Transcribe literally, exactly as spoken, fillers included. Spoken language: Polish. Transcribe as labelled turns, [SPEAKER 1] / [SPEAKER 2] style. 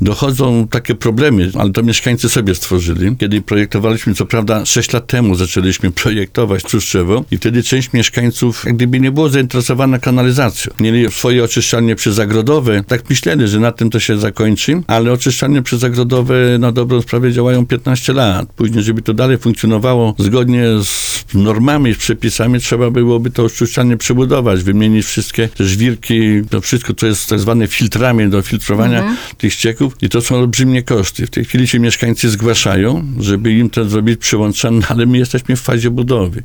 [SPEAKER 1] dochodzą takie problemy, ale to mieszkańcy sobie stworzyli. Kiedy projektowaliśmy, co prawda sześć lat temu zaczęliśmy projektować Tłuszczewo i wtedy część mieszkańców jak gdyby nie było zainteresowana kanalizacją. Mieli swoje oczyszczalnie przyzagrodowe, tak myśleli, że na tym to się zakończy, ale oczyszczalnie przyzagrodowe na dobrą sprawę działają piętnaście lat. Później, żeby to dalej funkcjonowało zgodnie z normami, z przepisami, trzeba byłoby to oczyszczalnie przebudować, wymienić wszystkie te żwirki, to wszystko, co jest tak zwane filtrami do filtrowania mhm. tych ścieków i to są olbrzymie koszty. W tej chwili się mieszkańcy zgłaszają, żeby im to zrobić przyłączane, ale my jesteśmy w fazie budowy.